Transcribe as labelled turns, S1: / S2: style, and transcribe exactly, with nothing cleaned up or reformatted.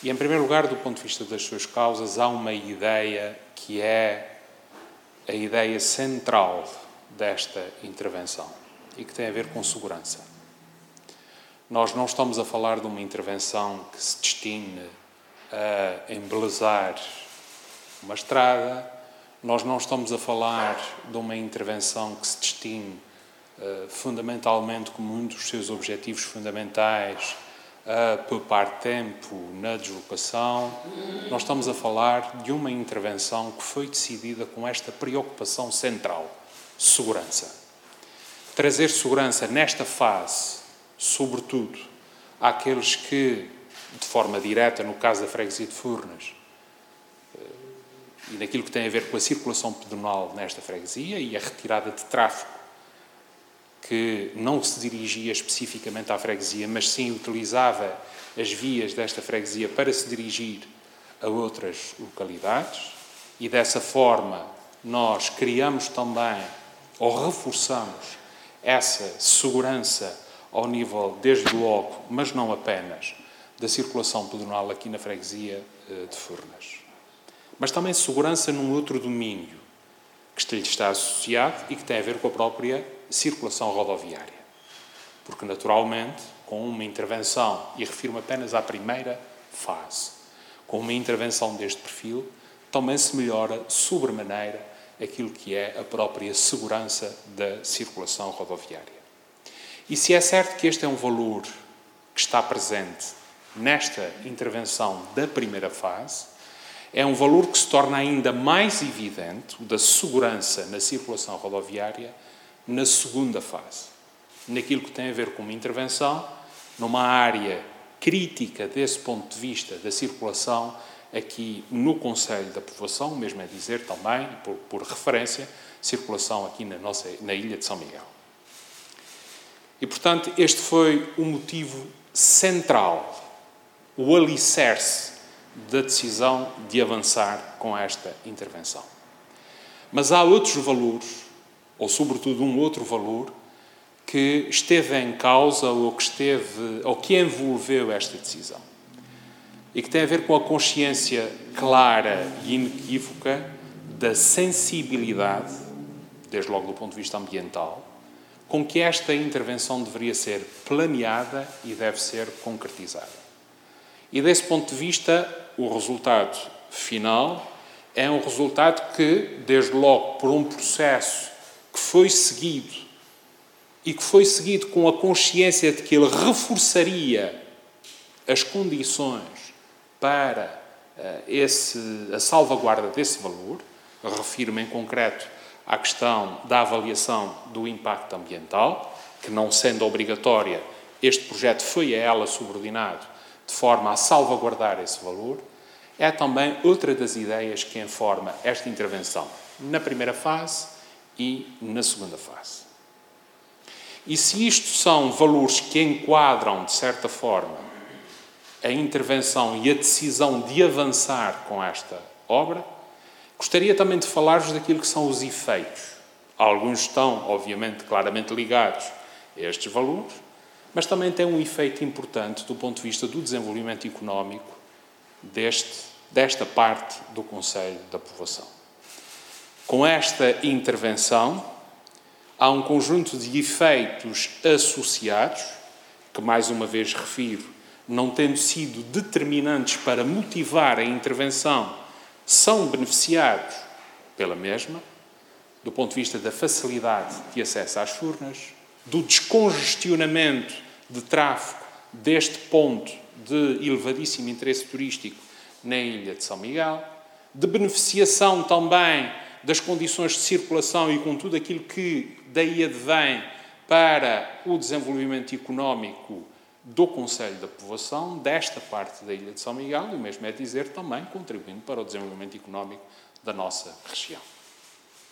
S1: E, em primeiro lugar, do ponto de vista das suas causas, há uma ideia que é a ideia central desta intervenção e que tem a ver com segurança. Nós não estamos a falar de uma intervenção que se destine a embelezar uma estrada, nós não estamos a falar de uma intervenção que se destine uh, fundamentalmente, como um dos seus objetivos fundamentais, a poupar tempo na deslocação. Nós estamos a falar de uma intervenção que foi decidida com esta preocupação central: segurança. Trazer segurança nesta fase, sobretudo, àqueles que, de forma direta, no caso da freguesia de Furnas, e naquilo que tem a ver com a circulação pedonal nesta freguesia e a retirada de tráfego, que não se dirigia especificamente à freguesia, mas sim utilizava as vias desta freguesia para se dirigir a outras localidades, e dessa forma nós criamos também, ou reforçamos, essa segurança ao nível, desde logo, mas não apenas, da circulação pedonal aqui na freguesia de Furnas. Mas também segurança num outro domínio que lhe está associado e que tem a ver com a própria circulação rodoviária. Porque, naturalmente, com uma intervenção, e refiro-me apenas à primeira fase, com uma intervenção deste perfil, também se melhora sobremaneira aquilo que é a própria segurança da circulação rodoviária. E se é certo que este é um valor que está presente nesta intervenção da primeira fase, é um valor que se torna ainda mais evidente, o da segurança na circulação rodoviária, na segunda fase. Naquilo que tem a ver com uma intervenção, numa área crítica desse ponto de vista da circulação, aqui no Concelho da Povoação, mesmo é dizer também, por, por referência, circulação aqui na, nossa, na Ilha de São Miguel. E, portanto, este foi o motivo central, o alicerce da decisão de avançar com esta intervenção. Mas há outros valores, ou sobretudo um outro valor, que esteve em causa ou que, esteve, ou que envolveu esta decisão. E que tem a ver com a consciência clara e inequívoca da sensibilidade, desde logo do ponto de vista ambiental, com que esta intervenção deveria ser planeada e deve ser concretizada. E desse ponto de vista, o resultado final é um resultado que, desde logo, por um processo que foi seguido e que foi seguido com a consciência de que ele reforçaria as condições para uh, esse, a salvaguarda desse valor, refiro-me em concreto à questão da avaliação do impacto ambiental, que, não sendo obrigatória, este projeto foi a ela subordinado de forma a salvaguardar esse valor, é também outra das ideias que informa esta intervenção na primeira fase e na segunda fase. E se isto são valores que enquadram, de certa forma, a intervenção e a decisão de avançar com esta obra, gostaria também de falar-vos daquilo que são os efeitos. Alguns estão, obviamente, claramente ligados a estes valores, mas também tem um efeito importante do ponto de vista do desenvolvimento económico deste, desta parte do Concelho da Povoação. Com esta intervenção, há um conjunto de efeitos associados, que mais uma vez refiro, não tendo sido determinantes para motivar a intervenção, são beneficiados pela mesma, do ponto de vista da facilidade de acesso às Furnas, do descongestionamento de tráfego deste ponto de elevadíssimo interesse turístico na Ilha de São Miguel, de beneficiação também das condições de circulação e com tudo aquilo que daí advém para o desenvolvimento económico do Concelho da Povoação, desta parte da Ilha de São Miguel, e o mesmo é dizer também contribuindo para o desenvolvimento económico da nossa região.